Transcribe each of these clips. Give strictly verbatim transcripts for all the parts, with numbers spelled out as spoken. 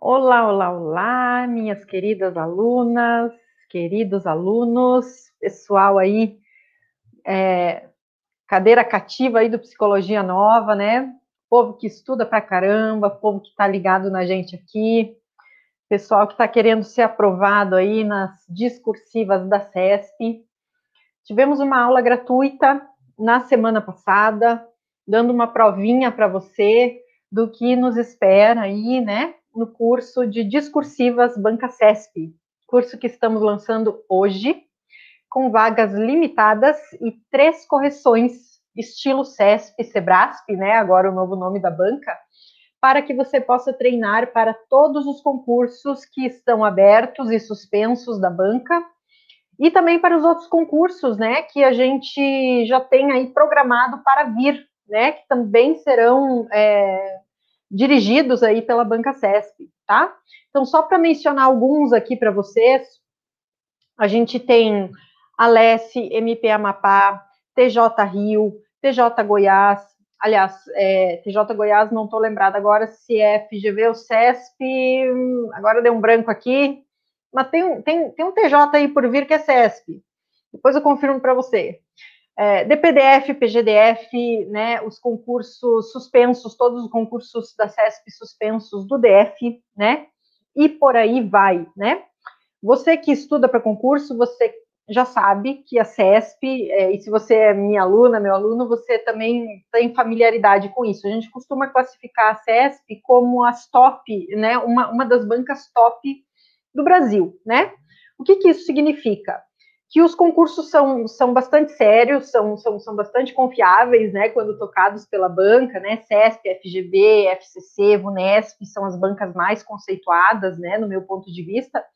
Olá, olá, olá, minhas queridas alunas, queridos alunos, pessoal aí, é, cadeira cativa aí do Psicologia Nova, né? Povo que estuda pra caramba, povo que tá ligado na gente aqui, pessoal que tá querendo ser aprovado aí nas discursivas da CESP. Tivemos uma aula gratuita na semana passada, dando uma provinha para você do que nos espera aí, né, no curso de discursivas Banca CESP, curso que estamos lançando hoje, com vagas limitadas e três correções, estilo CESP, Sebrasp, né, agora o novo nome da banca, para que você possa treinar para todos os concursos que estão abertos e suspensos da banca, e também para os outros concursos, né, que a gente já tem aí programado para vir, né, que também serão é, dirigidos aí pela Banca CESP, tá? Então, só para mencionar alguns aqui para vocês, a gente tem a Alesse, M P Amapá, T J Rio, T J Goiás, aliás, é, T J Goiás, não estou lembrada agora se é F G V ou CESP, agora deu um branco aqui, mas tem um, tem, tem um T J aí por vir que é CESP, depois eu confirmo para você. É, D P D F, P G D F, né, os concursos suspensos, todos os concursos da CESP suspensos do D F, né, e por aí vai, né. Você que estuda para concurso, você já sabe que a CESP, é, e se você é minha aluna, meu aluno, você também tem familiaridade com isso. A gente costuma classificar a CESP como as top, né, uma, uma das bancas top do Brasil, né? O que, que isso significa? Que os concursos são, são bastante sérios, são, são, são bastante confiáveis, né, quando tocados pela banca, né, CESP, F G V, F C C, VUNESP, são as bancas mais conceituadas, né, no meu ponto de vista.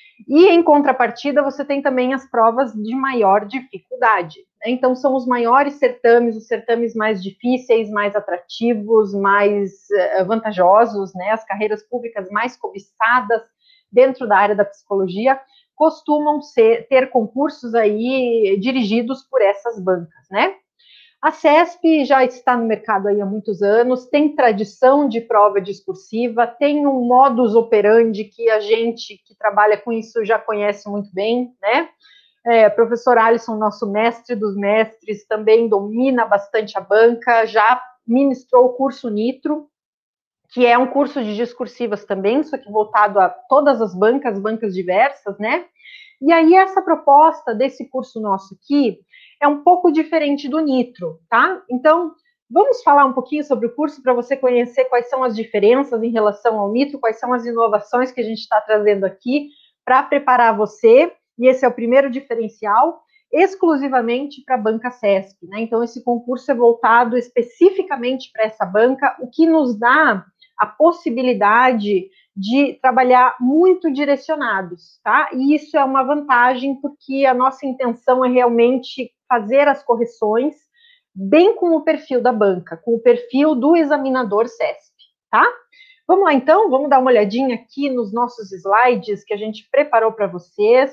E, em contrapartida, você tem também as provas de maior dificuldade. Então, são os maiores certames, os certames mais difíceis, mais atrativos, mais uh, vantajosos, né? As carreiras públicas mais cobiçadas dentro da área da psicologia costumam ser, ter concursos aí dirigidos por essas bancas, né? A CESP já está no mercado aí há muitos anos, tem tradição de prova discursiva, tem um modus operandi que a gente que trabalha com isso já conhece muito bem, né? É, professor Alisson, nosso mestre dos mestres, também domina bastante a banca, já ministrou o curso Nitro, que é um curso de discursivas também, só que voltado a todas as bancas, bancas diversas, né? E aí essa proposta desse curso nosso aqui é um pouco diferente do Nitro, tá? Então, vamos falar um pouquinho sobre o curso para você conhecer quais são as diferenças em relação ao Nitro, quais são as inovações que a gente está trazendo aqui para preparar você, e esse é o primeiro diferencial, exclusivamente para a banca CESP, né? Então, esse concurso é voltado especificamente para essa banca, o que nos dá a possibilidade de trabalhar muito direcionados, tá? E isso é uma vantagem, porque a nossa intenção é realmente fazer as correções bem com o perfil da banca, com o perfil do examinador CESP, tá? Vamos lá, então? Vamos dar uma olhadinha aqui nos nossos slides que a gente preparou para vocês.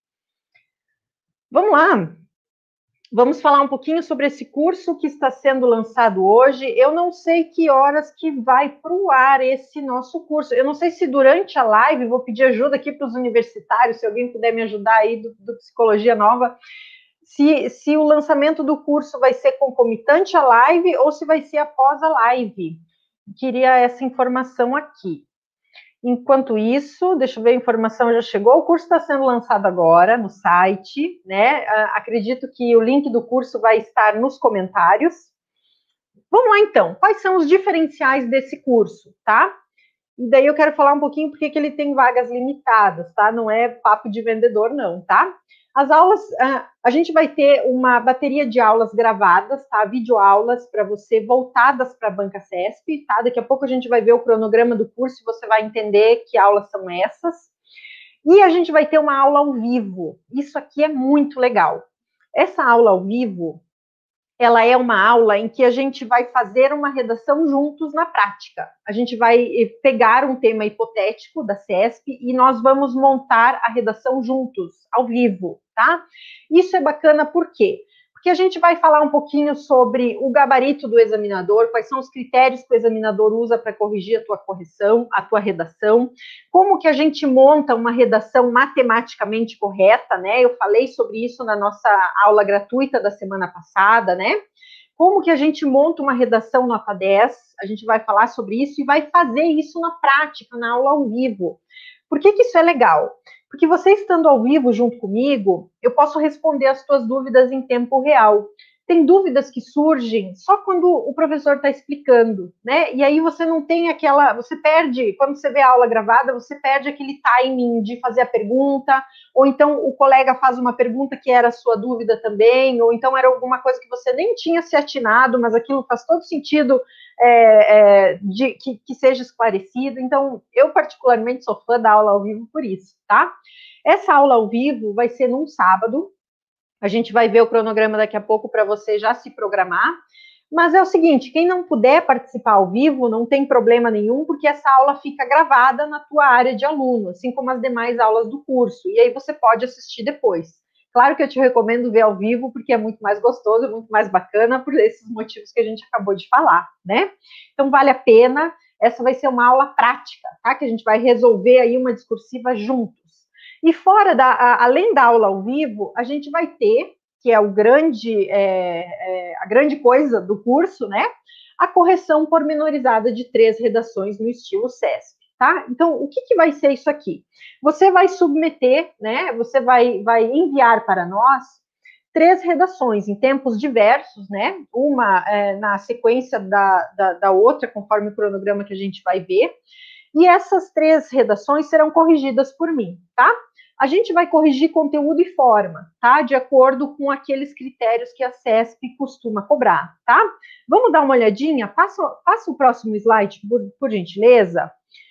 Vamos lá! Vamos falar um pouquinho sobre esse curso que está sendo lançado hoje. Eu não sei que horas que vai para o ar esse nosso curso. Eu não sei se durante a live, vou pedir ajuda aqui para os universitários, se alguém puder me ajudar aí do, do Psicologia Nova, se, se o lançamento do curso vai ser concomitante à live ou se vai ser após a live. Queria essa informação aqui. Enquanto isso, deixa eu ver, a informação já chegou, o curso está sendo lançado agora no site, né? Acredito que o link do curso vai estar nos comentários. Vamos lá, então. Quais são os diferenciais desse curso, tá? E daí eu quero falar um pouquinho porque que ele tem vagas limitadas, tá? Não é papo de vendedor, não, tá? As aulas, a gente vai ter uma bateria de aulas gravadas, tá? Videoaulas para você voltadas para a banca CESP, tá? Daqui a pouco a gente vai ver o cronograma do curso e você vai entender que aulas são essas. E a gente vai ter uma aula ao vivo. Isso aqui é muito legal. Essa aula ao vivo, ela é uma aula em que a gente vai fazer uma redação juntos na prática. A gente vai pegar um tema hipotético da CESP e nós vamos montar a redação juntos, ao vivo, tá? Isso é bacana por quê? porque a gente vai falar um pouquinho sobre o gabarito do examinador, quais são os critérios que o examinador usa para corrigir a tua correção, a tua redação, como que a gente monta uma redação matematicamente correta, né? Eu falei sobre isso na nossa aula gratuita da semana passada, né? Como que a gente monta uma redação nota dez, a gente vai falar sobre isso e vai fazer isso na prática, na aula ao vivo. Por que que isso é legal? Porque você estando ao vivo junto comigo, eu posso responder as tuas dúvidas em tempo real. Tem dúvidas que surgem só quando o professor está explicando, né? E aí você não tem aquela, você perde, quando você vê a aula gravada, você perde aquele timing de fazer a pergunta, ou então o colega faz uma pergunta que era a sua dúvida também, ou então era alguma coisa que você nem tinha se atinado, mas aquilo faz todo sentido é, é, de, que, que seja esclarecido. Então, eu particularmente sou fã da aula ao vivo por isso, tá? Essa aula ao vivo vai ser num sábado. A gente vai ver o cronograma daqui a pouco para você já se programar. Mas é o seguinte, quem não puder participar ao vivo, não tem problema nenhum, porque essa aula fica gravada na tua área de aluno, assim como as demais aulas do curso. E aí você pode assistir depois. Claro que eu te recomendo ver ao vivo, porque é muito mais gostoso, muito mais bacana, por esses motivos que a gente acabou de falar, né? Então, vale a pena. Essa vai ser uma aula prática, tá? Que a gente vai resolver aí uma discursiva juntos. E fora da, a, além da aula ao vivo, a gente vai ter, que é o grande, é, é, a grande coisa do curso, né? A correção pormenorizada de três redações no estilo C E S P, tá? Então, o que, que vai ser isso aqui? Você vai submeter, né? Você vai, vai enviar para nós três redações em tempos diversos, né? Uma é, na sequência da, da, da outra, conforme o cronograma que a gente vai ver. E essas três redações serão corrigidas por mim, tá? A gente vai corrigir conteúdo e forma, tá? De acordo com aqueles critérios que a C E S P costuma cobrar, tá? Vamos dar uma olhadinha? Passa, passa o próximo slide, por, por gentileza.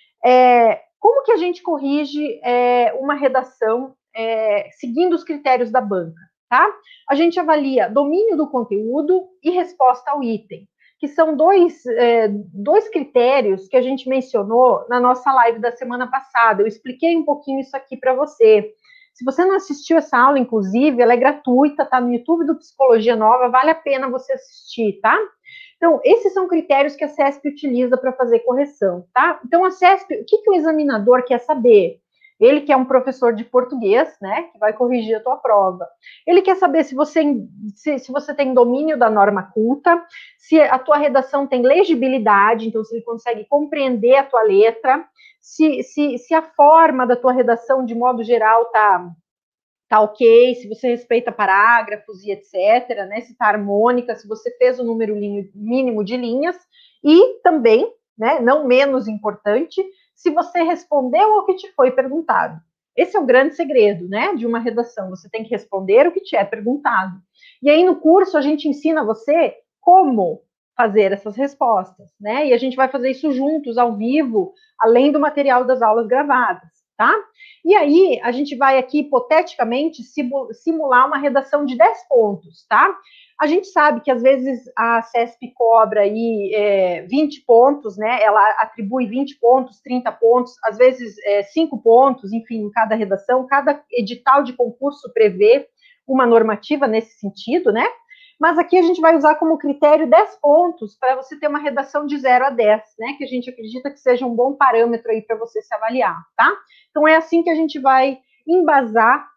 É, como que a gente corrige é, uma redação é, seguindo os critérios da banca, tá? A gente avalia domínio do conteúdo e resposta ao item, que são dois, é, dois critérios que a gente mencionou na nossa live da semana passada. Eu expliquei um pouquinho isso aqui para você. Se você não assistiu essa aula, inclusive, ela é gratuita, tá no YouTube do Psicologia Nova, vale a pena você assistir, tá? Então, esses são critérios que a C E S P utiliza para fazer correção, tá? Então, a C E S P, o que, que o examinador quer saber? Ele que é um professor de português, né, que vai corrigir a tua prova. Ele quer saber se você, se, se você tem domínio da norma culta, se a tua redação tem legibilidade, então se ele consegue compreender a tua letra, se, se, se a forma da tua redação, de modo geral, tá, tá ok, se você respeita parágrafos e etcétera, né, se tá harmônica, se você fez o número mínimo de linhas, e também, né, não menos importante, se você respondeu ao que te foi perguntado. Esse é o grande segredo, né, de uma redação. Você tem que responder o que te é perguntado. E aí no curso a gente ensina você como fazer essas respostas, né? E a gente vai fazer isso juntos, ao vivo, além do material das aulas gravadas, tá? E aí a gente vai aqui, hipoteticamente, simular uma redação de dez pontos, tá? A gente sabe que às vezes a C E S P cobra aí é, vinte pontos, né? Ela atribui vinte pontos, trinta pontos, às vezes é, cinco pontos, enfim, em cada redação. Cada edital de concurso prevê uma normativa nesse sentido, né? Mas aqui a gente vai usar como critério dez pontos para você ter uma redação de zero a dez, né? Que a gente acredita que seja um bom parâmetro aí para você se avaliar, tá? Então é assim que a gente vai embasar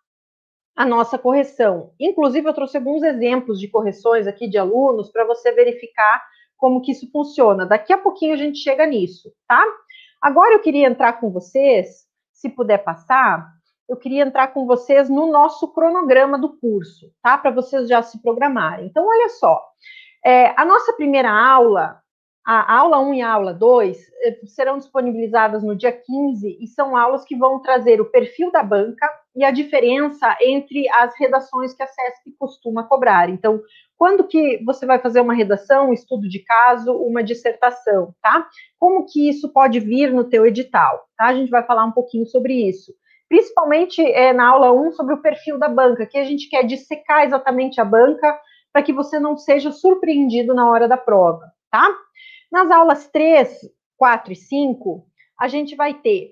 a nossa correção. Inclusive, eu trouxe alguns exemplos de correções aqui de alunos para você verificar como que isso funciona. Daqui a pouquinho a gente chega nisso, tá? Agora eu queria entrar com vocês, se puder passar, eu queria entrar com vocês no nosso cronograma do curso, tá? Para vocês já se programarem. Então, olha só, é, a nossa primeira aula, a aula um e a aula dois, serão disponibilizadas no dia quinze e são aulas que vão trazer o perfil da banca e a diferença entre as redações que a C E S P costuma cobrar. Então, quando que você vai fazer uma redação, um estudo de caso, uma dissertação, tá? Como que isso pode vir no teu edital, tá? A gente vai falar um pouquinho sobre isso. Principalmente é, na aula um, sobre o perfil da banca, que a gente quer dissecar exatamente a banca para que você não seja surpreendido na hora da prova, tá? Nas aulas três, quatro e cinco, a gente vai ter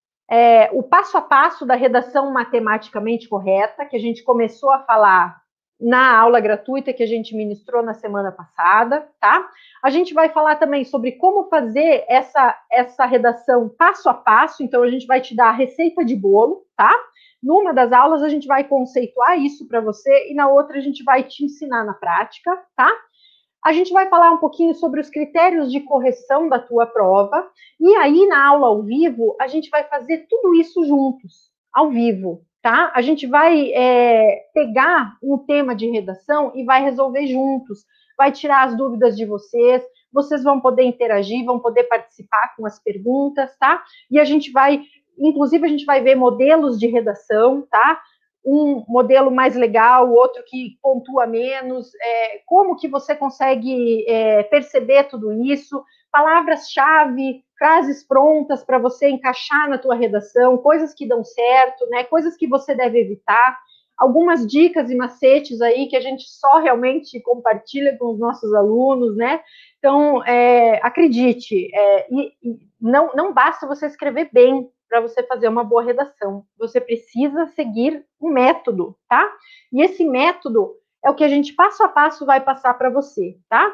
é, o passo a passo da redação matematicamente correta, que a gente começou a falar na aula gratuita que a gente ministrou na semana passada, tá? A gente vai falar também sobre como fazer essa, essa redação passo a passo, então a gente vai te dar a receita de bolo, tá? Numa das aulas a gente vai conceituar isso para você e na outra a gente vai te ensinar na prática, tá? A gente vai falar um pouquinho sobre os critérios de correção da tua prova e aí na aula ao vivo a gente vai fazer tudo isso juntos, ao vivo, tá? A gente vai é, pegar um tema de redação e vai resolver juntos, vai tirar as dúvidas de vocês, vocês vão poder interagir, vão poder participar com as perguntas, tá? E a gente vai, inclusive a gente vai ver modelos de redação, tá? Um modelo mais legal, outro que pontua menos, é, como que você consegue é, perceber tudo isso, palavras-chave, frases prontas para você encaixar na tua redação, coisas que dão certo, né, coisas que você deve evitar, algumas dicas e macetes aí que a gente só realmente compartilha com os nossos alunos, né, então, é, acredite, é, e, e não, não basta você escrever bem para você fazer uma boa redação. Você precisa seguir um método, tá? E esse método é o que a gente passo a passo vai passar para você, tá?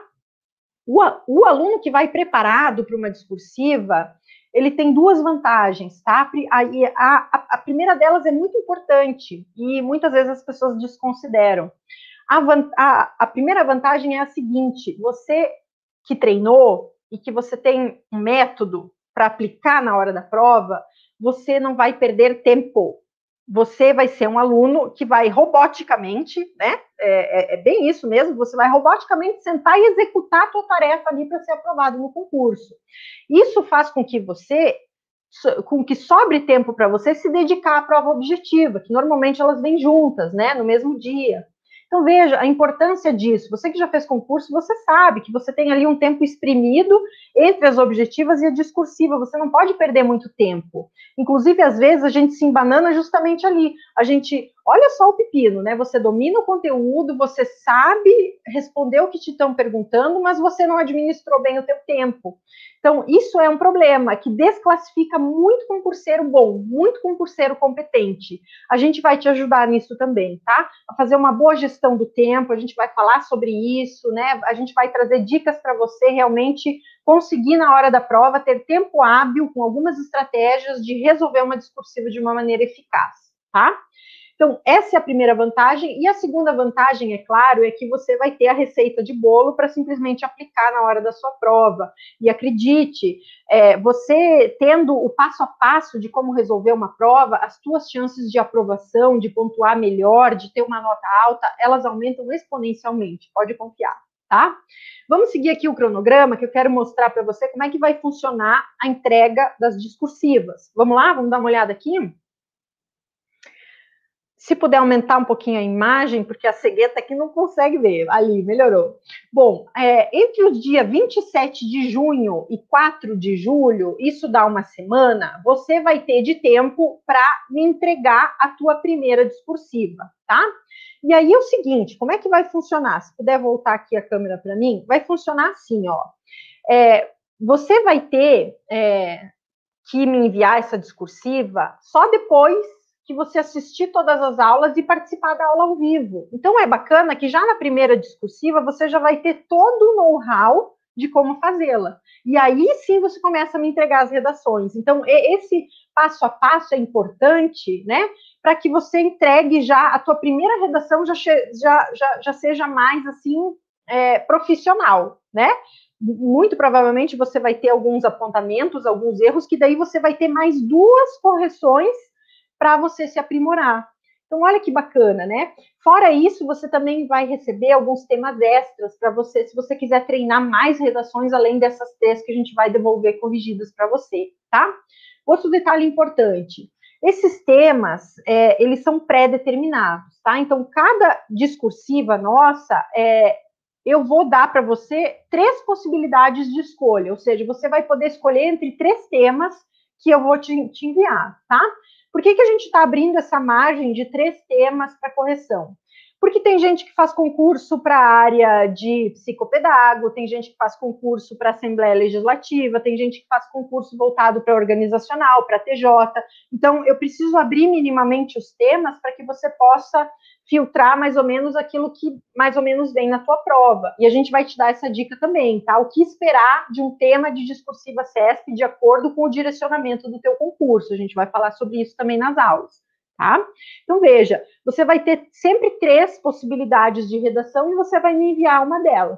O, o aluno que vai preparado para uma discursiva, ele tem duas vantagens, tá? A, a, a primeira delas é muito importante e muitas vezes as pessoas desconsideram. A, a, a primeira vantagem é a seguinte: você que treinou e que você tem um método para aplicar na hora da prova, você não vai perder tempo. Você vai ser um aluno que vai roboticamente, né? É, é, é bem isso mesmo, você vai roboticamente sentar e executar a tua tarefa ali para ser aprovado no concurso. Isso faz com que você, com que sobre tempo para você se dedicar à prova objetiva, que normalmente elas vêm juntas, né? No mesmo dia. Então, veja a importância disso. Você que já fez concurso, você sabe que você tem ali um tempo exprimido entre as objetivas e a discursiva. Você não pode perder muito tempo. Inclusive, às vezes, a gente se embanana justamente ali. A gente, olha só o pepino, né? Você domina o conteúdo, você sabe responder o que te estão perguntando, mas você não administrou bem o teu tempo. Então, isso é um problema que desclassifica muito concurseiro bom, muito concurseiro competente. A gente vai te ajudar nisso também, tá? A fazer uma boa gestão do tempo, a gente vai falar sobre isso, né? A gente vai trazer dicas para você realmente conseguir, na hora da prova, ter tempo hábil com algumas estratégias de resolver uma discursiva de uma maneira eficaz, tá? Então, essa é a primeira vantagem. E a segunda vantagem, é claro, é que você vai ter a receita de bolo para simplesmente aplicar na hora da sua prova. E acredite, é, você tendo o passo a passo de como resolver uma prova, as tuas chances de aprovação, de pontuar melhor, de ter uma nota alta, elas aumentam exponencialmente. Pode confiar, tá? Vamos seguir aqui o cronograma, que eu quero mostrar para você como é que vai funcionar a entrega das discursivas. Vamos lá? Vamos dar uma olhada aqui? Se puder aumentar um pouquinho a imagem, porque a cegueta aqui não consegue ver. Ali, melhorou. Bom, é, entre os dias vinte e sete de junho e quatro de julho, isso dá uma semana, você vai ter de tempo para me entregar a tua primeira discursiva, tá? E aí é o seguinte, como é que vai funcionar? Se puder voltar aqui a câmera para mim, vai funcionar assim, ó. É, você vai ter é, que me enviar essa discursiva só depois que você assistir todas as aulas e participar da aula ao vivo. Então, é bacana que já na primeira discursiva você já vai ter todo o know-how de como fazê-la. E aí, sim, você começa a me entregar as redações. Então, esse passo a passo é importante, né? Para que você entregue já a tua primeira redação já, já, já, já seja mais, assim, é, profissional, né? Muito provavelmente você vai ter alguns apontamentos, alguns erros, que daí você vai ter mais duas correções para você se aprimorar. Então, olha que bacana, né? Fora isso, você também vai receber alguns temas extras para você, se você quiser treinar mais redações, além dessas três que a gente vai devolver corrigidas para você, tá? Outro detalhe importante, esses temas, é, eles são pré-determinados, tá? Então, cada discursiva nossa, é, eu vou dar para você três possibilidades de escolha, ou seja, você vai poder escolher entre três temas que eu vou te, te enviar, tá? Por que, que a gente está abrindo essa margem de três temas para correção? Porque tem gente que faz concurso para a área de psicopedago, tem gente que faz concurso para Assembleia Legislativa, tem gente que faz concurso voltado para organizacional, para T J. Então, eu preciso abrir minimamente os temas para que você possa filtrar mais ou menos aquilo que mais ou menos vem na tua prova. E a gente vai te dar essa dica também, tá? O que esperar de um tema de discursiva C E S P de acordo com o direcionamento do teu concurso. A gente vai falar sobre isso também nas aulas. Tá? Então, veja, você vai ter sempre três possibilidades de redação e você vai me enviar uma delas.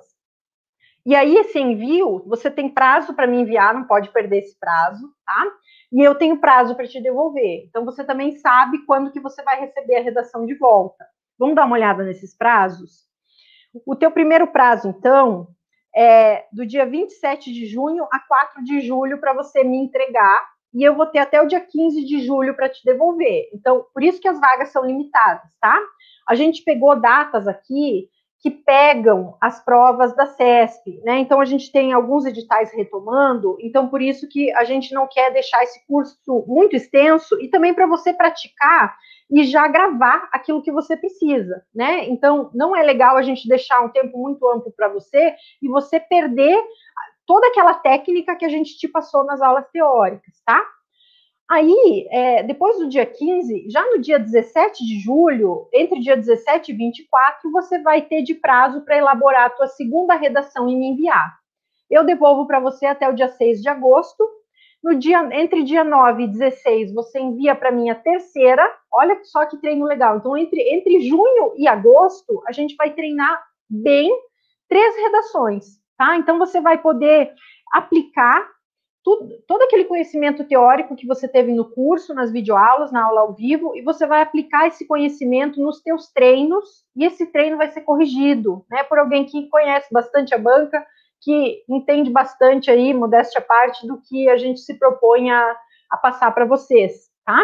E aí, esse envio, você tem prazo para me enviar, não pode perder esse prazo, tá? E eu tenho prazo para te devolver. Então, você também sabe quando que você vai receber a redação de volta. Vamos dar uma olhada nesses prazos? O teu primeiro prazo, então, é do dia vinte e sete de junho a quatro de julho para você me entregar, e eu vou ter até o dia quinze de julho para te devolver. Então, por isso que as vagas são limitadas, tá? A gente pegou datas aqui que pegam as provas da C E S P, né? Então, a gente tem alguns editais retomando, então, por isso que a gente não quer deixar esse curso muito extenso, e também para você praticar e já gravar aquilo que você precisa, né? Então, não é legal a gente deixar um tempo muito amplo para você e você perder toda aquela técnica que a gente te passou nas aulas teóricas, tá? Aí, é, depois do dia quinze, já no dia dezessete de julho, entre dia dezessete e vinte e quatro, você vai ter de prazo para elaborar a tua segunda redação e me enviar. Eu devolvo para você até o dia seis de agosto. No dia, entre dia nove e dezesseis, você envia para mim a terceira. Olha só que treino legal. Então, entre, entre junho e agosto, a gente vai treinar bem três redações, tá? Então, você vai poder aplicar tudo, todo aquele conhecimento teórico que você teve no curso, nas videoaulas, na aula ao vivo, e você vai aplicar esse conhecimento nos teus treinos, e esse treino vai ser corrigido, né, por alguém que conhece bastante a banca, que entende bastante aí, modéstia à parte, do que a gente se propõe a, a passar para vocês, tá?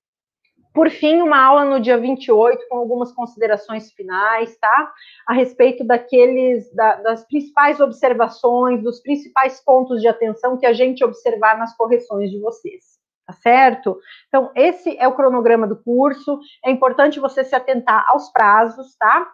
Por fim, uma aula no dia vinte e oito, com algumas considerações finais, tá? A respeito daqueles, da, das principais observações, dos principais pontos de atenção que a gente observar nas correções de vocês, tá certo? Então, esse é o cronograma do curso. É importante você se atentar aos prazos, tá?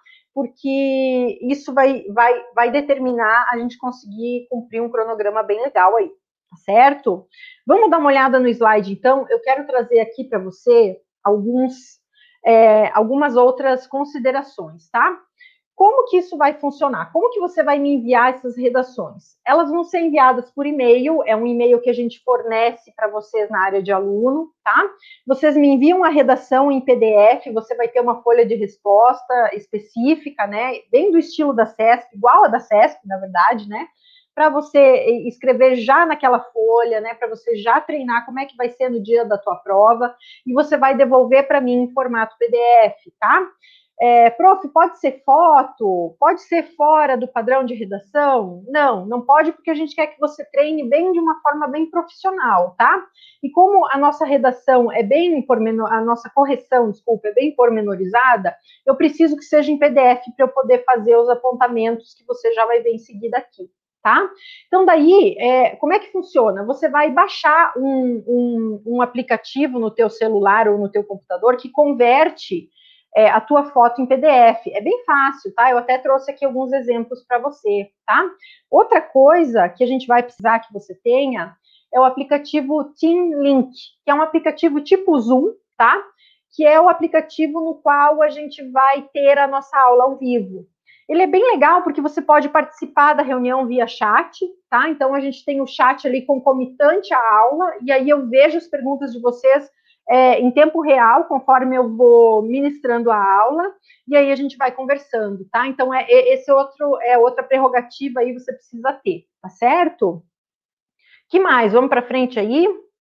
Porque isso vai, vai, vai determinar a gente conseguir cumprir um cronograma bem legal aí, tá certo? Vamos dar uma olhada no slide, então. Eu quero trazer aqui para você alguns, é, algumas outras considerações, tá? Como que isso vai funcionar? Como que você vai me enviar essas redações? Elas vão ser enviadas por e-mail, é um e-mail que a gente fornece para vocês na área de aluno, tá? Vocês me enviam a redação em P D F, você vai ter uma folha de resposta específica, né? Bem do estilo da C E S P, igual a da C E S P, na verdade, né? Para você escrever já naquela folha, né, para você já treinar como é que vai ser no dia da tua prova, e você vai devolver para mim em formato P D F, tá? É, prof, pode ser foto? Pode ser fora do padrão de redação? Não, não pode, porque a gente quer que você treine bem de uma forma bem profissional, tá? E como a nossa redação é bem pormenor, a nossa correção, desculpa, é bem pormenorizada, eu preciso que seja em P D F para eu poder fazer os apontamentos que você já vai ver em seguida aqui. Tá? Então, daí, é, como é que funciona? Você vai baixar um, um, um aplicativo no teu celular ou no teu computador que converte é, a tua foto em P D F. É bem fácil, tá? Eu até trouxe aqui alguns exemplos para você, tá? Outra coisa que a gente vai precisar que você tenha é o aplicativo TeamLink, que é um aplicativo tipo Zoom, tá? Que é o aplicativo no qual a gente vai ter a nossa aula ao vivo. Ele é bem legal porque você pode participar da reunião via chat, tá? Então, a gente tem o chat ali concomitante à aula, e aí eu vejo as perguntas de vocês é, em tempo real, conforme eu vou ministrando a aula, e aí a gente vai conversando, tá? Então, é, esse outro, é outra prerrogativa aí você precisa ter, tá certo? Que mais? Vamos para frente aí?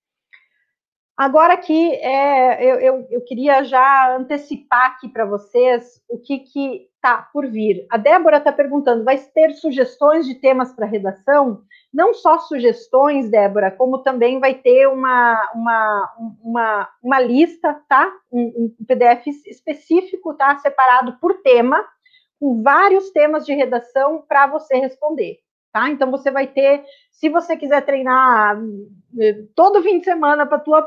Agora aqui, é, eu, eu, eu queria já antecipar aqui para vocês o que que tá por vir. A Débora está perguntando, vai ter sugestões de temas para redação? Não só sugestões, Débora, como também vai ter uma, uma, uma, uma lista, tá? Um, um P D F específico, tá? Separado por tema, com vários temas de redação para você responder, tá? Então, você vai ter, se você quiser treinar todo fim de semana para tua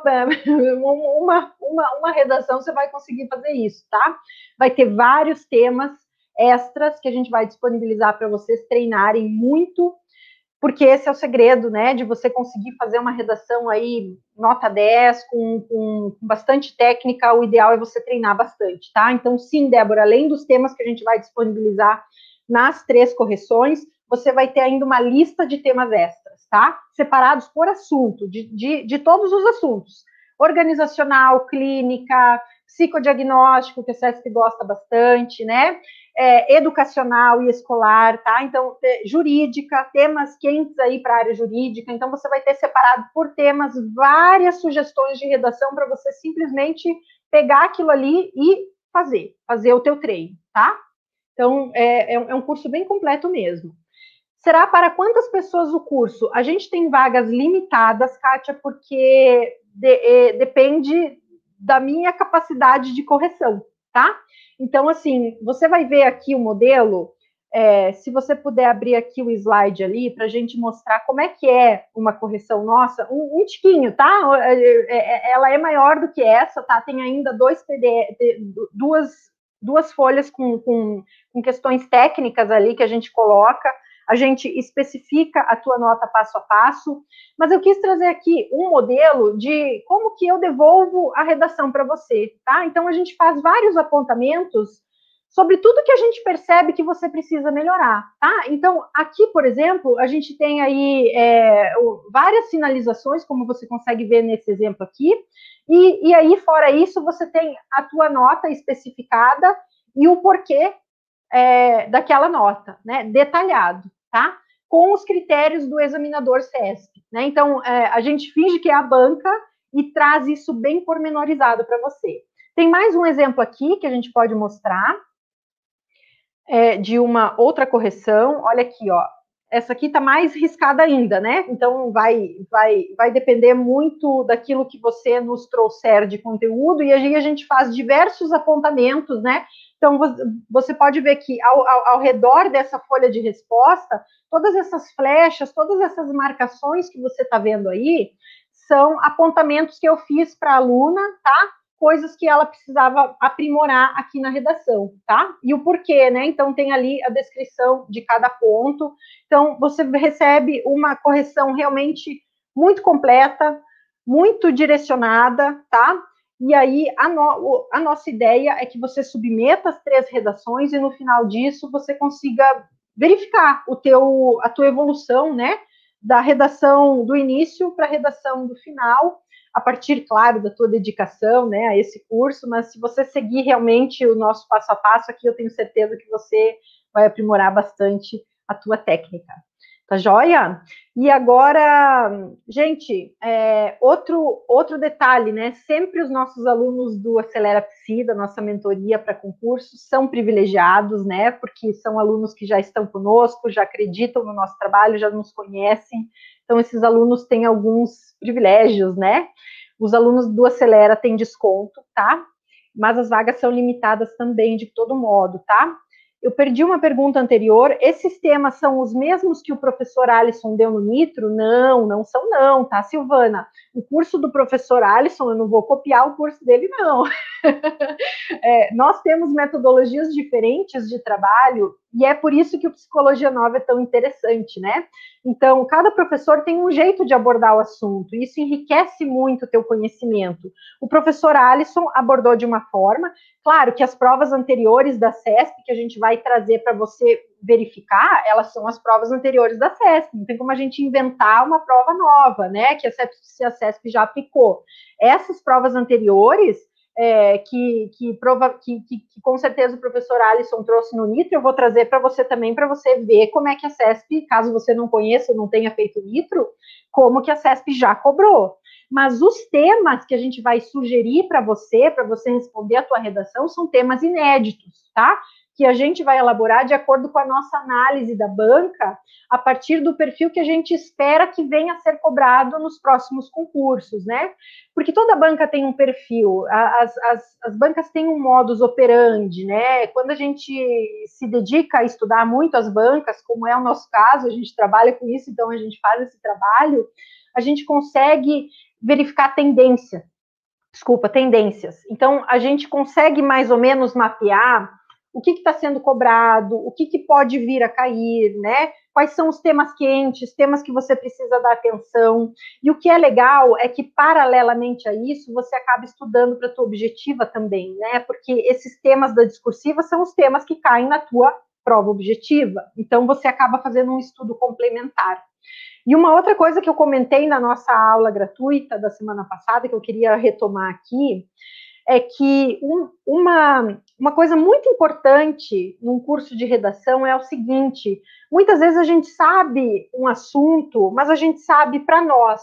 uma, uma, uma redação, você vai conseguir fazer isso, tá? Vai ter vários temas extras que a gente vai disponibilizar para vocês treinarem muito, porque esse é o segredo, né, de você conseguir fazer uma redação aí, nota dez, com, com, com bastante técnica. O ideal é você treinar bastante, tá? Então, sim, Débora, além dos temas que a gente vai disponibilizar nas três correções, você vai ter ainda uma lista de temas extras, tá? Separados por assunto, de, de, de todos os assuntos. Organizacional, clínica, psicodiagnóstico, que a SESP gosta bastante, né? É, educacional e escolar, tá? Então, jurídica, temas quentes aí para a área jurídica. Então, você vai ter separado por temas várias sugestões de redação para você simplesmente pegar aquilo ali e fazer, fazer o teu treino, tá? Então, é, é um curso bem completo mesmo. Será para quantas pessoas o curso? A gente tem vagas limitadas, Kátia, porque de, é, depende da minha capacidade de correção, tá? Então, assim, você vai ver aqui o modelo, é, se você puder abrir aqui o slide ali, para a gente mostrar como é que é uma correção nossa, um, um tiquinho, tá? Ela é maior do que essa, tá? Tem ainda dois P D F, duas, duas folhas com, com, com questões técnicas ali que a gente coloca, a gente especifica a tua nota passo a passo, mas eu quis trazer aqui um modelo de como que eu devolvo a redação para você, tá? Então, a gente faz vários apontamentos sobre tudo que a gente percebe que você precisa melhorar, tá? Então, aqui, por exemplo, a gente tem aí é, várias sinalizações, como você consegue ver nesse exemplo aqui, e, e aí, fora isso, você tem a tua nota especificada e o porquê é, daquela nota, né? Detalhado, tá? Com os critérios do examinador SESP, né? Então, é, a gente finge que é a banca e traz isso bem pormenorizado para você. Tem mais um exemplo aqui que a gente pode mostrar, é, de uma outra correção. Olha aqui, ó. Essa aqui está mais riscada ainda, né? Então, vai, vai, vai depender muito daquilo que você nos trouxer de conteúdo, e aí a gente faz diversos apontamentos, né? Então, você pode ver que ao, ao, ao redor dessa folha de resposta, todas essas flechas, todas essas marcações que você está vendo aí, são apontamentos que eu fiz para a aluna, tá? Coisas que ela precisava aprimorar aqui na redação, tá? E o porquê, né? Então, tem ali a descrição de cada ponto. Então, você recebe uma correção realmente muito completa, muito direcionada, tá? E aí, a, no, a nossa ideia é que você submeta as três redações e, no final disso, você consiga verificar o teu, a tua evolução, né? Da redação do início para a redação do final, a partir, claro, da tua dedicação, né, a esse curso, mas se você seguir realmente o nosso passo a passo aqui, eu tenho certeza que você vai aprimorar bastante a tua técnica. Tá joia? E agora, gente, é, outro, outro detalhe, né? Sempre os nossos alunos do Acelera Psi, da nossa mentoria para concursos, são privilegiados, né? Porque são alunos que já estão conosco, já acreditam no nosso trabalho, já nos conhecem. Então, esses alunos têm alguns privilégios, né? Os alunos do Acelera têm desconto, tá? Mas as vagas são limitadas também, de todo modo, tá? Eu perdi uma pergunta anterior. Esses temas são os mesmos que o professor Alisson deu no Nitro? Não, não são não, tá, Silvana? O curso do professor Alisson, eu não vou copiar o curso dele, não. É, nós temos metodologias diferentes de trabalho e é por isso que o Psicologia Nova é tão interessante, né? Então, cada professor tem um jeito de abordar o assunto, e isso enriquece muito o teu conhecimento. O professor Alisson abordou de uma forma, claro que as provas anteriores da SESP, que a gente vai trazer para você verificar, elas são as provas anteriores da SESP, não tem como a gente inventar uma prova nova, né, que a SESP, a SESP já aplicou. Essas provas anteriores, É, que, que, prova, que, que, que com certeza o professor Alisson trouxe no Nitro, eu vou trazer para você também, para você ver como é que a SESP, caso você não conheça ou não tenha feito Nitro, como que a SESP já cobrou. mas os temas que a gente vai sugerir para você, para você responder a tua redação, são temas inéditos, tá? Que a gente vai elaborar de acordo com a nossa análise da banca, a partir do perfil que a gente espera que venha a ser cobrado nos próximos concursos, né? Porque toda banca tem um perfil, as, as, as bancas têm um modus operandi, né? Quando a gente se dedica a estudar muito as bancas, como é o nosso caso, a gente trabalha com isso, então a gente faz esse trabalho, a gente consegue verificar tendência, desculpa, tendências. Então, a gente consegue mais ou menos mapear o que está sendo cobrado, o que, que pode vir a cair, né? Quais são os temas quentes, temas que você precisa dar atenção. E o que é legal é que, paralelamente a isso, você acaba estudando para a tua objetiva também, né? Porque esses temas da discursiva são os temas que caem na tua prova objetiva. Então, você acaba fazendo um estudo complementar. E uma outra coisa que eu comentei na nossa aula gratuita da semana passada, que eu queria retomar aqui, é que um, uma, uma coisa muito importante num curso de redação é o seguinte: muitas vezes a gente sabe um assunto, mas a gente sabe para nós.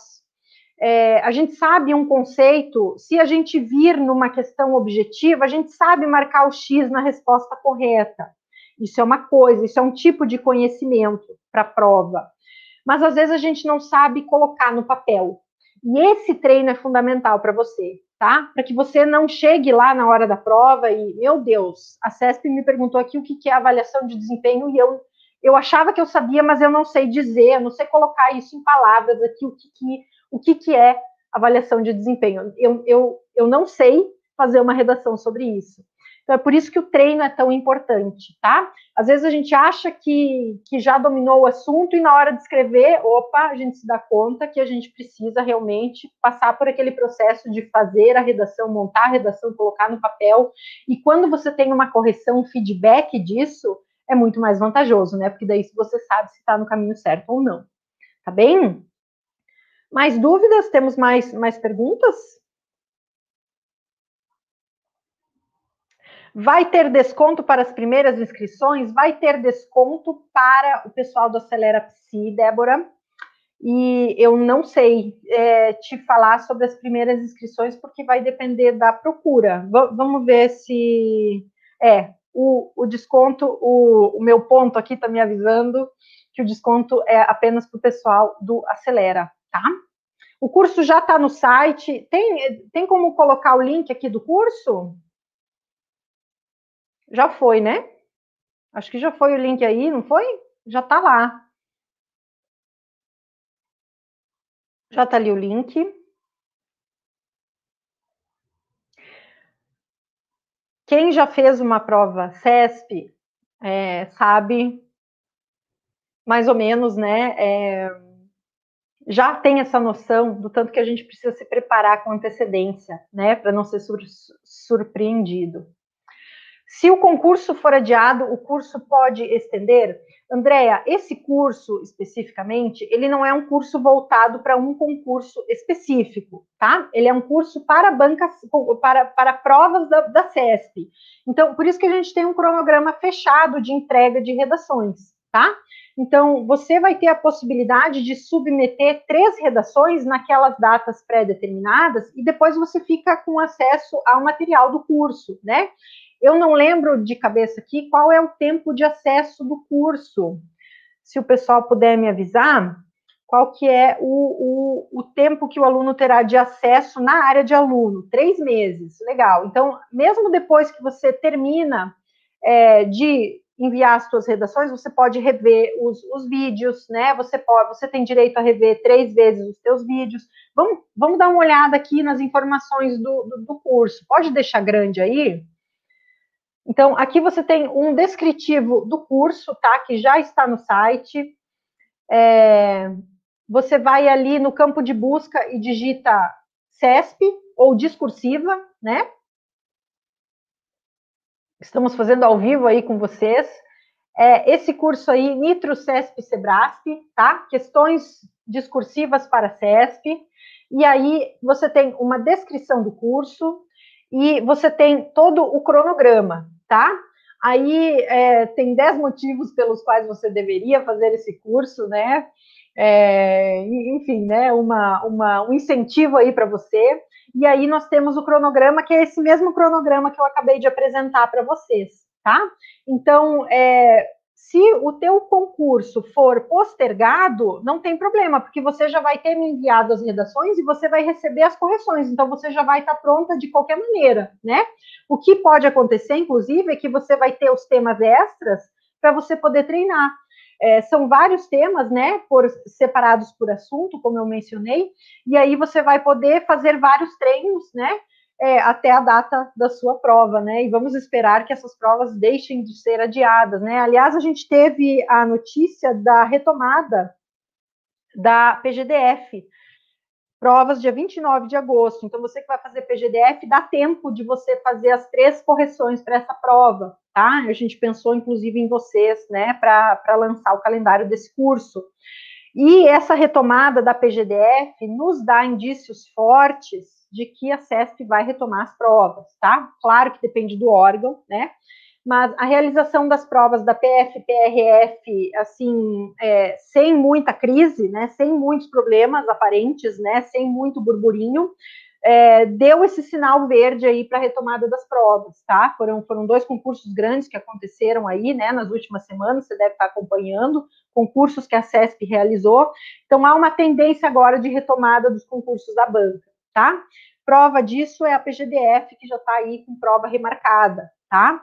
É, a gente sabe um conceito, se a gente vir numa questão objetiva, a gente sabe marcar o X na resposta correta. Isso é uma coisa, isso é um tipo de conhecimento para a prova. Mas às vezes a gente não sabe colocar no papel. E esse treino é fundamental para você, tá? Para que você não chegue lá na hora da prova e, meu Deus, a CESP me perguntou aqui o que é avaliação de desempenho e eu, eu achava que eu sabia, mas eu não sei dizer, eu não sei colocar isso em palavras aqui, o que, que, o que, que é avaliação de desempenho. Eu, eu, eu não sei fazer uma redação sobre isso. Então, é por isso que o treino é tão importante, tá? Às vezes a gente acha que, que já dominou o assunto e na hora de escrever, opa, a gente se dá conta que a gente precisa realmente passar por aquele processo de fazer a redação, montar a redação, colocar no papel. E quando você tem uma correção, um feedback disso, é muito mais vantajoso, né? Porque daí você sabe se está no caminho certo ou não. Tá bem? Mais dúvidas? Temos mais, mais perguntas? Vai ter desconto para as primeiras inscrições? Vai ter desconto para o pessoal do Acelera Psi, Débora. E eu não sei é, te falar sobre as primeiras inscrições, porque vai depender da procura. V vamos ver se... É, o, o desconto, o, o meu ponto aqui está me avisando que o desconto é apenas para o pessoal do Acelera, tá? O curso já está no site. Tem, tem como colocar o link aqui do curso? Já foi, né? Acho que já foi o link aí, não foi? Já está lá. Já está ali o link. Quem já fez uma prova CESP é, sabe mais ou menos, né? É, já tem essa noção do tanto que a gente precisa se preparar com antecedência, né? Para não ser sur surpreendido. Se o concurso for adiado, o curso pode estender? Andréa, esse curso especificamente, ele não é um curso voltado para um concurso específico, tá? Ele é um curso para bancas, para, para provas da, da CESP. Então, por isso que a gente tem um cronograma fechado de entrega de redações, tá? Então, você vai ter a possibilidade de submeter três redações naquelas datas pré-determinadas e depois você fica com acesso ao material do curso, né? Eu não lembro de cabeça aqui qual é o tempo de acesso do curso. Se o pessoal puder me avisar, qual que é o, o, o tempo que o aluno terá de acesso na área de aluno? Três meses, legal. Então, mesmo depois que você termina é, de enviar as suas redações, você pode rever os, os vídeos, né? Você, pode, você tem direito a rever três vezes os seus vídeos. Vamos, vamos dar uma olhada aqui nas informações do, do, do curso. Pode deixar grande aí? Então, aqui você tem um descritivo do curso, tá? Que já está no site. É, você vai ali no campo de busca e digita CESP ou discursiva, né? Estamos fazendo ao vivo aí com vocês. É, esse curso aí, Nitro CESP Sebrasp, tá? Questões discursivas para CESP. E aí você tem uma descrição do curso e você tem todo o cronograma, tá? Aí é, tem dez motivos pelos quais você deveria fazer esse curso, né? é, enfim, né, uma, uma, um incentivo aí para você. E aí nós temos o cronograma, que é esse mesmo cronograma que eu acabei de apresentar para vocês, tá? Então, é, se o teu concurso for postergado, não tem problema, porque você já vai ter me enviado as redações e você vai receber as correções, então você já vai estar pronta de qualquer maneira, né? O que pode acontecer, inclusive, é que você vai ter os temas extras para você poder treinar. É, são vários temas, né, por, separados por assunto, como eu mencionei, e aí você vai poder fazer vários treinos, né, é, até a data da sua prova, né, e vamos esperar que essas provas deixem de ser adiadas, né. Aliás, a gente teve a notícia da retomada da P G D F, provas dia vinte e nove de agosto, então você que vai fazer P G D F, dá tempo de você fazer as três correções para essa prova, tá? A gente pensou, inclusive, em vocês, né, para lançar o calendário desse curso. E essa retomada da P G D F nos dá indícios fortes de que a C E S P vai retomar as provas, tá? Claro que depende do órgão, né? Mas a realização das provas da P F, P R F, assim, é, sem muita crise, né, sem muitos problemas aparentes, né, sem muito burburinho, é, deu esse sinal verde aí para a retomada das provas, tá? Foram, foram dois concursos grandes que aconteceram aí, né, nas últimas semanas, você deve estar acompanhando, concursos que a C E S P realizou, então há uma tendência agora de retomada dos concursos da banca, tá? Prova disso é a P G D F, que já está aí com prova remarcada, tá?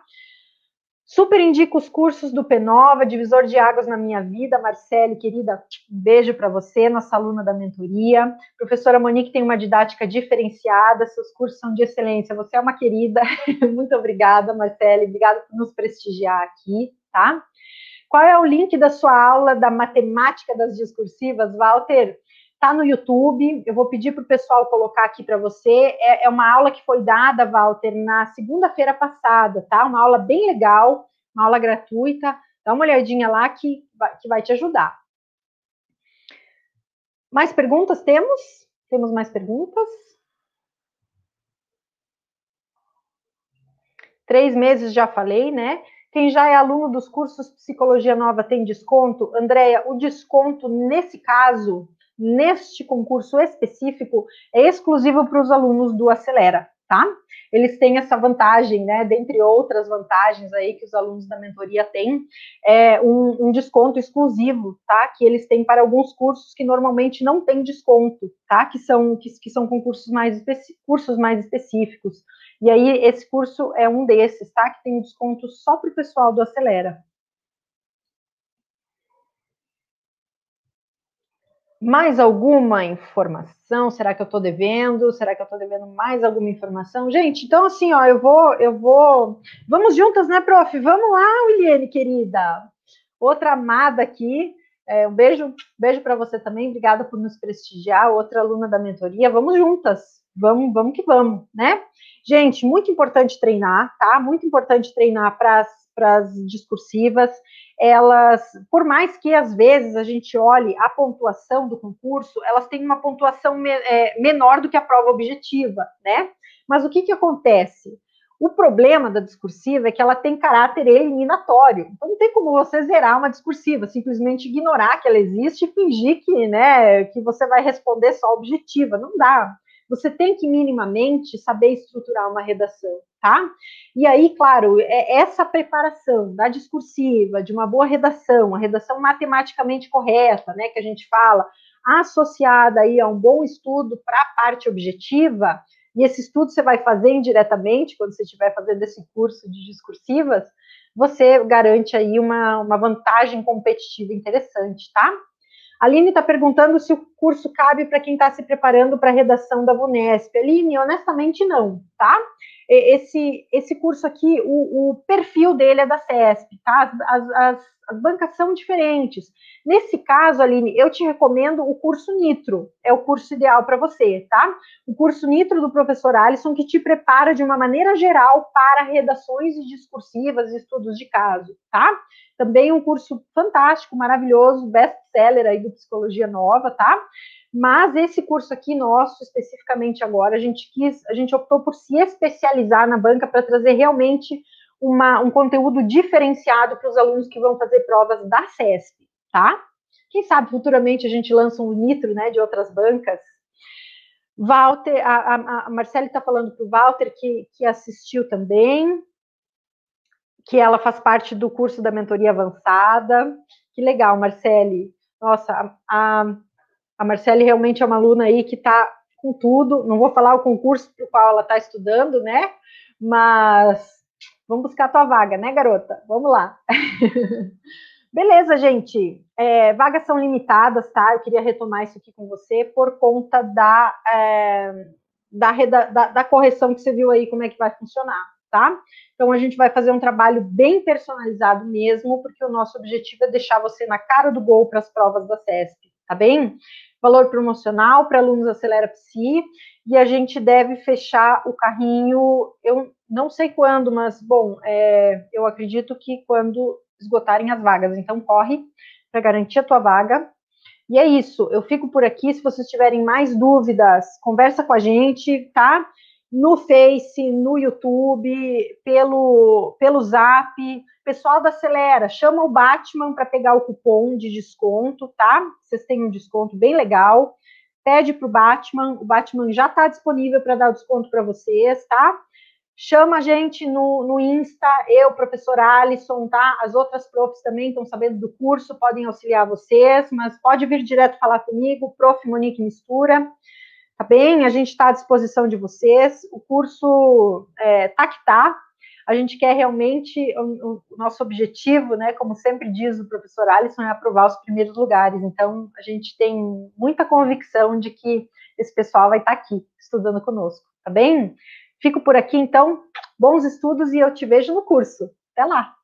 Super indico os cursos do Penova, divisor de águas na minha vida. Marcele, querida, um beijo para você, nossa aluna da mentoria. Professora Monique tem uma didática diferenciada, seus cursos são de excelência. Você é uma querida. Muito obrigada, Marcele. Obrigada por nos prestigiar aqui, tá? Qual é o link da sua aula da matemática das discursivas, Walter? Está no YouTube, eu vou pedir para o pessoal colocar aqui para você. É, é uma aula que foi dada, Walter, na segunda-feira passada, tá? Uma aula bem legal, uma aula gratuita. Dá uma olhadinha lá que, que vai te ajudar. Mais perguntas temos? Temos mais perguntas? Três meses já falei, né? Quem já é aluno dos cursos Psicologia Nova tem desconto? Andréia, o desconto nesse caso, neste concurso específico, é exclusivo para os alunos do Acelera, tá? Eles têm essa vantagem, né? Dentre outras vantagens aí que os alunos da mentoria têm, é um, um desconto exclusivo, tá? Que eles têm para alguns cursos que normalmente não tem desconto, tá? Que são, que, que são concursos mais, cursos mais específicos. E aí, esse curso é um desses, tá? Que tem desconto só para o pessoal do Acelera. Mais alguma informação? Será que eu estou devendo? Será que eu estou devendo mais alguma informação? Gente, então assim, ó, eu vou, eu vou... Vamos juntas, né, prof? Vamos lá, Williane, querida. Outra amada aqui. É, um beijo, beijo para você também. Obrigada por nos prestigiar. Outra aluna da mentoria. Vamos juntas. Vamos, vamos que vamos, né? Gente, muito importante treinar, tá? Muito importante treinar para as discursivas. Elas, por mais que às vezes a gente olhe a pontuação do concurso, elas têm uma pontuação me, é, menor do que a prova objetiva, né? Mas o que que acontece? O problema da discursiva é que ela tem caráter eliminatório. Então não tem como você zerar uma discursiva, simplesmente ignorar que ela existe e fingir que, né, que você vai responder só objetiva. Não dá. Você tem que minimamente saber estruturar uma redação, tá? E aí, claro, é essa preparação da discursiva, de uma boa redação, uma redação matematicamente correta, né, que a gente fala, associada aí a um bom estudo para a parte objetiva, e esse estudo você vai fazer indiretamente, quando você estiver fazendo esse curso de discursivas, você garante aí uma, uma vantagem competitiva interessante, tá? A Aline está perguntando se o curso cabe para quem está se preparando para a redação da Vunesp. Aline, honestamente não, tá? Esse, esse curso aqui, o, o perfil dele é da C E S P, tá? As, as, as bancas são diferentes. Nesse caso, Aline, eu te recomendo o curso Nitro, é o curso ideal para você, tá? O curso Nitro do professor Alisson, que te prepara de uma maneira geral para redações discursivas e estudos de caso, tá? Também um curso fantástico, maravilhoso, best-seller aí do Psicologia Nova, tá? Mas esse curso aqui nosso, especificamente agora, a gente quis, a gente optou por se especializar na banca para trazer realmente uma, um conteúdo diferenciado para os alunos que vão fazer provas da C E S P, tá? quem sabe futuramente a gente lança um nitro, né, de outras bancas. Walter, a, a, a Marcele está falando para o Walter que, que assistiu também, que ela faz parte do curso da mentoria avançada. Que legal, Marcele. Nossa, a, a Marcele realmente é uma aluna aí que está com tudo. Não vou falar o concurso para o qual ela está estudando, né? Mas vamos buscar a tua vaga, né, garota? Vamos lá. Beleza, gente. É, vagas são limitadas, tá? Eu queria retomar isso aqui com você por conta da, é, da, da, da correção que você viu aí, como é que vai funcionar, tá? Então, a gente vai fazer um trabalho bem personalizado mesmo, porque o nosso objetivo é deixar você na cara do gol para as provas da C E S P, tá bem? Valor promocional para alunos Acelera Psi, e a gente deve fechar o carrinho, eu não sei quando, mas, bom, é, eu acredito que quando esgotarem as vagas, então corre para garantir a tua vaga. E é isso, eu fico por aqui, se vocês tiverem mais dúvidas, conversa com a gente, tá? No Face, no YouTube, pelo, pelo Zap, pessoal da Acelera, chama o Batman para pegar o cupom de desconto, tá? Vocês têm um desconto bem legal, pede para o Batman, o Batman já está disponível para dar o desconto para vocês, tá? Chama a gente no, no Insta, eu, professora Alisson, tá? As outras profs também estão sabendo do curso, podem auxiliar vocês, mas pode vir direto falar comigo, prof Monique Mistura, tá bem? A gente está à disposição de vocês, o curso é, tá que tá, a gente quer realmente, o, o nosso objetivo, né, como sempre diz o professor Alisson, é aprovar os primeiros lugares, então a gente tem muita convicção de que esse pessoal vai estar aqui, estudando conosco, tá bem? Fico por aqui, então. Bons estudos e eu te vejo no curso. Até lá!